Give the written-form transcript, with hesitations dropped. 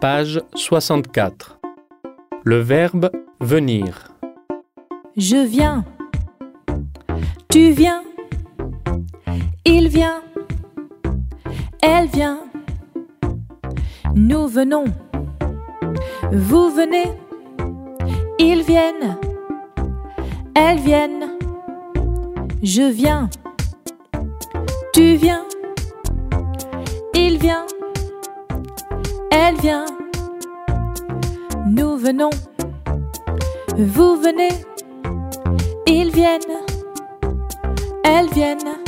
Page 64. Le verbe venir. Je viens. Tu viens. Il vient. Elle vient. Nous venons. Vous venez. Ils viennent. Elles viennent. Je viens. Tu viens. Il vient. Elle vient. Nous venons. Vous venez. Ils viennent. Elles viennent.